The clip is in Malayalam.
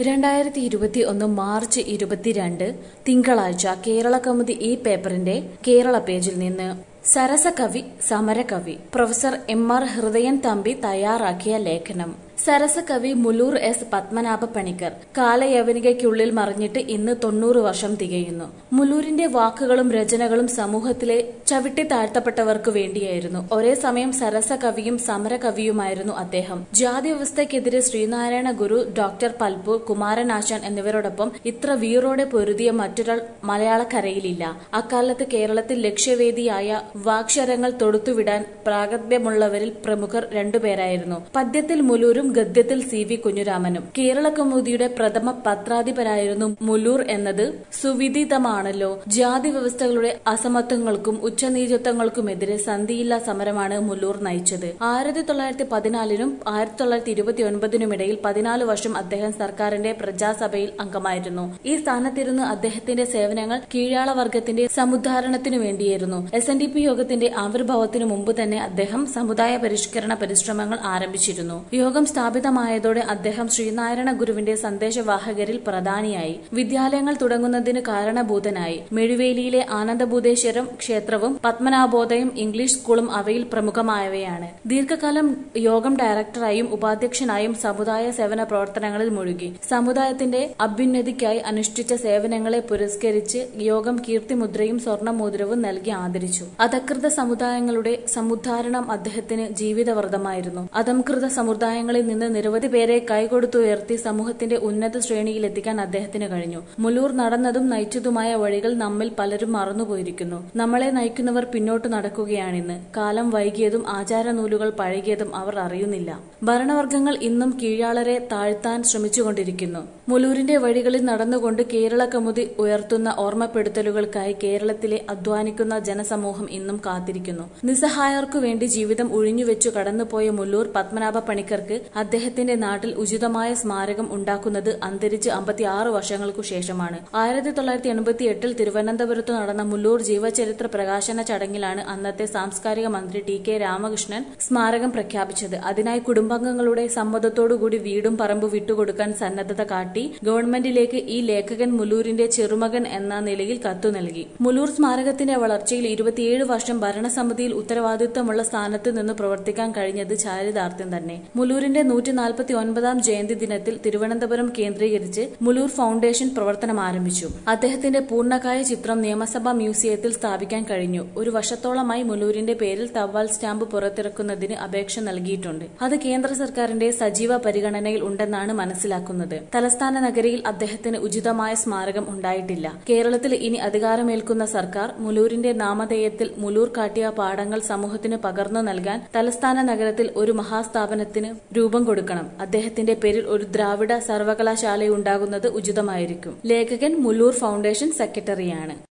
2021 മാർച്ച് 22 തിങ്കളാഴ്ച കേരള കൗമുദി ഈ പേപ്പറിന്റെ കേരള പേജിൽ നിന്ന് സരസകവി സമരകവി പ്രൊഫസർ എം.ആർ. ഹൃദയൻ തമ്പി തയ്യാറാക്കിയ ലേഖനം. സരസകവി മുലൂർ എസ്. പത്മനാഭ പണിക്കർ കാലയവനികയ്ക്കുള്ളിൽ മറിഞ്ഞിട്ട് ഇന്ന് 90 വർഷം തികയുന്നു. മുലൂരിന്റെ വാക്കുകളും രചനകളും സമൂഹത്തിലെ ചവിട്ടി താഴ്ത്തപ്പെട്ടവർക്ക് വേണ്ടിയായിരുന്നു. ഒരേ സമയം സരസകവിയും സമരകവിയുമായിരുന്നു അദ്ദേഹം. ജാതി വ്യവസ്ഥയ്ക്കെതിരെ ശ്രീനാരായണ ഗുരു, ഡോക്ടർ പൽപു, കുമാരനാശാൻ എന്നിവരോടൊപ്പം ഇത്ര വീറോടെ പൊരുതിയ മറ്റൊരാൾ മലയാളക്കരയിലില്ല. അക്കാലത്ത് കേരളത്തിൽ ലക്ഷ്യവേദിയായ വാക്ശരങ്ങൾ തൊടുത്തുവിടാൻ പ്രാഗൽഭ്യമുള്ളവരിൽ പ്രമുഖർ രണ്ടുപേരായിരുന്നു. പദ്യത്തിൽ മുലൂരും ഗദ്യത്തിൽ സി.വി. കുഞ്ഞിരാമനും. കേരള കൗമുദിയുടെ പ്രഥമ പത്രാധിപരായിരുന്നു മുലൂർ എന്നത് സുവിദിതമാണല്ലോ. ജാതി വ്യവസ്ഥകളുടെ അസമത്വങ്ങൾക്കും ഉച്ചനീചത്വങ്ങൾക്കുമെതിരെ സന്ധിയില്ലാ സമരമാണ് മുലൂർ നയിച്ചത്. 1914 1929 ഇടയിൽ 14 വർഷം അദ്ദേഹം സർക്കാരിന്റെ പ്രജാസഭയിൽ അംഗമായിരുന്നു. ഈ സ്ഥാനത്തിരുന്ന് അദ്ദേഹത്തിന്റെ സേവനങ്ങൾ കീഴാളവർഗത്തിന്റെ സമുദ്ധാരണത്തിനു വേണ്ടിയായിരുന്നു. SNDP യോഗത്തിന്റെ ആവിർഭാവത്തിനു മുമ്പ് തന്നെ അദ്ദേഹം സമുദായ പരിഷ്കരണ പരിശ്രമങ്ങൾ ആരംഭിച്ചിരുന്നു. യോഗം സ്ഥാപിതമായതോടെ അദ്ദേഹം ശ്രീനാരായണ ഗുരുവിന്റെ സന്ദേശവാഹകരിൽ പ്രധാനിയായി. വിദ്യാലയങ്ങൾ തുടങ്ങുന്നതിന് കാരണഭൂതനായി. മെഴുവേലിയിലെ ആനന്ദഭൂതേശ്വരം ക്ഷേത്രവും പത്മനാഭോദയം ഇംഗ്ലീഷ് സ്കൂളും അവയിൽ പ്രമുഖമായവയാണ്. ദീർഘകാലം യോഗം ഡയറക്ടറായും ഉപാധ്യക്ഷനായും സമുദായ സേവന പ്രവർത്തനങ്ങളിൽ മുഴുകി. സമുദായത്തിന്റെ അഭ്യുന്നതിക്കായി അനുഷ്ഠിച്ച സേവനങ്ങളെ പുരസ്കരിച്ച് യോഗം കീർത്തിമുദ്രയും സ്വർണ്ണമോതിരവും നൽകി ആദരിച്ചു. അധകൃത സമുദായങ്ങളുടെ സമുദ്ധാരണം അദ്ദേഹത്തിന് ജീവിതവ്രതമായിരുന്നു. അധംകൃത സമുദായങ്ങളിൽ നിന്ന് നിരവധി പേരെ കൈകൊടുത്തുയർത്തി സമൂഹത്തിന്റെ ഉന്നത ശ്രേണിയിലെത്തിക്കാൻ അദ്ദേഹത്തിന് കഴിഞ്ഞു. മുലൂർ നടന്നതും നയിച്ചതുമായ വഴികൾ നമ്മിൽ പലരും മറന്നുപോയിരിക്കുന്നു. നമ്മളെ നയിക്കുന്നവർ പിന്നോട്ടു നടക്കുകയാണിന്ന്. കാലം വൈകിയതും ആചാരനൂലുകൾ പഴകിയതും അവർ അറിയുന്നില്ല. ഭരണവർഗങ്ങൾ ഇന്നും കീഴാളരെ താഴ്ത്താൻ ശ്രമിച്ചുകൊണ്ടിരിക്കുന്നു. മുലൂരിന്റെ വഴികളിൽ നടന്നുകൊണ്ട് കേരള കൗമുദി ഉയർത്തുന്ന ഓർമ്മപ്പെടുത്തലുകൾക്കായി കേരളത്തിലെ അധ്വാനിക്കുന്ന ജനസമൂഹം ഇന്നും കാത്തിരിക്കുന്നു. നിസ്സഹായർക്കു വേണ്ടി ജീവിതം ഉഴിഞ്ഞുവെച്ചു കടന്നുപോയ മുലൂർ പത്മനാഭ പണിക്കർക്ക് അദ്ദേഹത്തിന്റെ നാട്ടിൽ ഉചിതമായ സ്മാരകം ഉണ്ടാക്കുന്നത് അന്തരിച്ച് 56 വർഷങ്ങൾക്കു ശേഷമാണ്. 1988 തിരുവനന്തപുരത്ത് നടന്ന മുലൂർ ജീവചരിത്ര പ്രകാശന ചടങ്ങിലാണ് അന്നത്തെ സാംസ്കാരിക മന്ത്രി T.K. രാമകൃഷ്ണൻ സ്മാരകം പ്രഖ്യാപിച്ചത്. അതിനായി കുടുംബാംഗങ്ങളുടെ സമ്മതത്തോടുകൂടി വീടും പറമ്പും വിട്ടുകൊടുക്കാൻ സന്നദ്ധത കാട്ടി ഗവൺമെന്റിലേക്ക് ഈ ലേഖകൻ മുലൂരിന്റെ ചെറുമകൻ എന്ന നിലയിൽ കത്തു നൽകി. മുലൂർ സ്മാരകത്തിന്റെ വളർച്ചയിൽ 27 വർഷം ഭരണസമിതിയിൽ ഉത്തരവാദിത്തമുള്ള സ്ഥാനത്ത് നിന്ന് പ്രവർത്തിക്കാൻ കഴിഞ്ഞത് ചാരിതാർത്ഥ്യം തന്നെ. മുലൂരിന്റെ 149ാം ജയന്തി ദിനത്തിൽ തിരുവനന്തപുരം കേന്ദ്രീകരിച്ച് മുലൂർ ഫൗണ്ടേഷൻ പ്രവർത്തനം ആരംഭിച്ചു. അദ്ദേഹത്തിന്റെ പൂർണ്ണകായ ചിത്രം നിയമസഭാ മ്യൂസിയത്തിൽ സ്ഥാപിക്കാൻ കഴിഞ്ഞു. ഒരു വർഷത്തോളമായി മുലൂരിന്റെ പേരിൽ തപാൽ സ്റ്റാമ്പ് പുറത്തിറക്കുന്നതിന് അപേക്ഷ നൽകിയിട്ടുണ്ട്. അത് കേന്ദ്ര സർക്കാരിന്റെ സജീവ പരിഗണനയിൽ ഉണ്ടെന്നാണ് മനസ്സിലാക്കുന്നത്. തലസ്ഥാന നഗരിയിൽ അദ്ദേഹത്തിന് ഉചിതമായ സ്മാരകം ഉണ്ടായിട്ടില്ല. കേരളത്തിൽ ഇനി അധികാരമേൽക്കുന്ന സർക്കാർ മുലൂരിന്റെ നാമധേയത്തിൽ മുലൂർ കാട്ടിയ പാഠങ്ങൾ സമൂഹത്തിന് പകർന്നു നൽകാൻ തലസ്ഥാന നഗരത്തിൽ ഒരു മഹാസ്ഥാപനത്തിന് രൂപം കൊടുക്കണം. അദ്ദേഹത്തിന്റെ പേരിൽ ഒരു ദ്രാവിഡ സർവകലാശാലയുണ്ടാകുന്നത് ഉചിതമായിരിക്കും. ലേഖകൻ മുലൂർ ഫൗണ്ടേഷൻ സെക്രട്ടറിയാണ്.